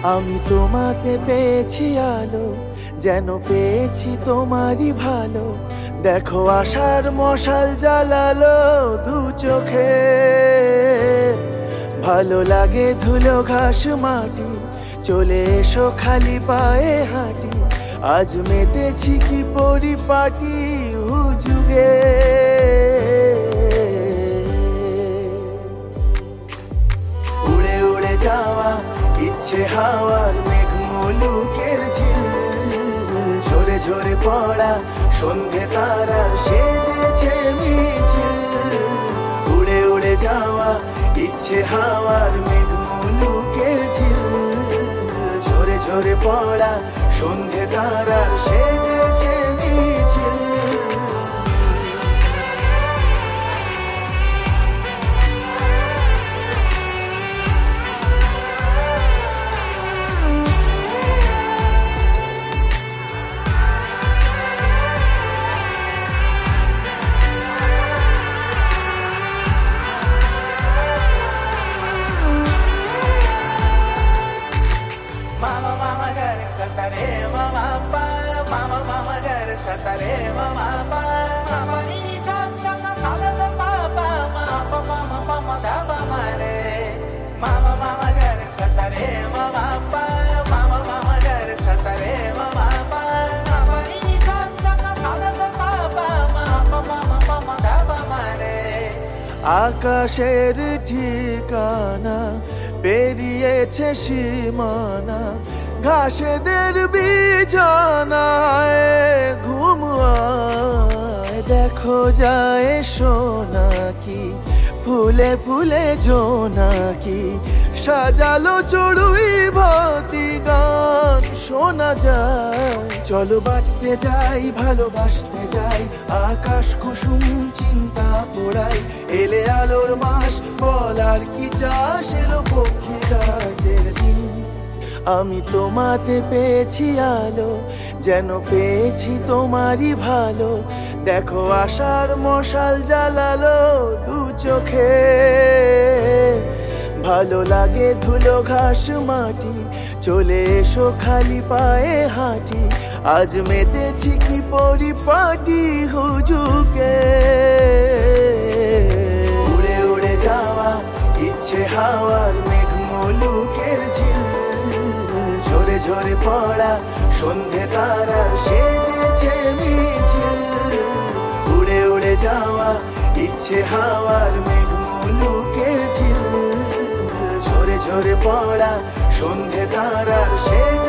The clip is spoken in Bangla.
আমি তোমাতে পেয়েছি আলো, যেন পেয়েছি তোমারই ভালো। দেখো আশার মশাল জ্বালালো দু চোখে। ভালো লাগে ধুলো ঘাস মাটি, চলে এসো খালি পায়ে হাঁটি। আজ মেতেছি কি পরিপাটি হুজুগে। উড়ে উড়ে যাওয়া ইচ্ছে হাওয়ার মেঘ মুলুকের ঝিল, ঝরে ঝরে পড়া সন্ধে তারার সেজেছে মিছিল। উড়ে উড়ে যাওয়া ইচ্ছে হাওয়ার মেঘ মুলুকের ঝিল, ঝরে ঝরে পড়া সন্ধে তারার সেজেছে মিছিল। Sare mama pa mama ni sa sa sa sa da da pa pa ma pa mama mama da pa ma re mama mama ga re sa sa re mama pa mama mama ga re sa sa re mama pa mama ni sa sa sa sa da da pa pa ma pa mama mama da pa ma re আকাশের ঠিকানা পেরিয়েছে সীমানা, ঘাসেদের বিছানায় ঘুম আয়। দেখো যায় সোনাকি ফুলে ফুলে জোনাকি, সাজালো চড়ুই ভাতি গান শোনা যায়। চলো বাঁচতে যাই ভালোবাসতে যাই, আকাশ কুসুম চিন্তা পোড়াই। এলে আলোর মাস বলার কি চাষ, এলো পক্ষী কাজের দিন। আমি তোমাতে পেয়েছি আলো, যেন পেয়েছি তোমারই ভালো। দেখো আশার মশাল জ্বালালো দু চোখে। ভালো লাগে ধুলো ঘাস মাটি, চলে এসো খালি পায়ে হাঁটি। আজ মেতেছি কি পরিপাটি হুজুকে। উড়ে উড়ে যাওয়া ইচ্ছে হাওয়ার মেঘ মুলুকের ঝিল, ঝরে ঝরে পড়া সন্ধে তারার সেজেছে মিছিল। উড়ে উড়ে যাওয়া ইচ্ছে হাওয়ার মেঘ মুলুকের ঝিল, ঝরে ঝরে পড়া সন্ধে তারার সেজেছে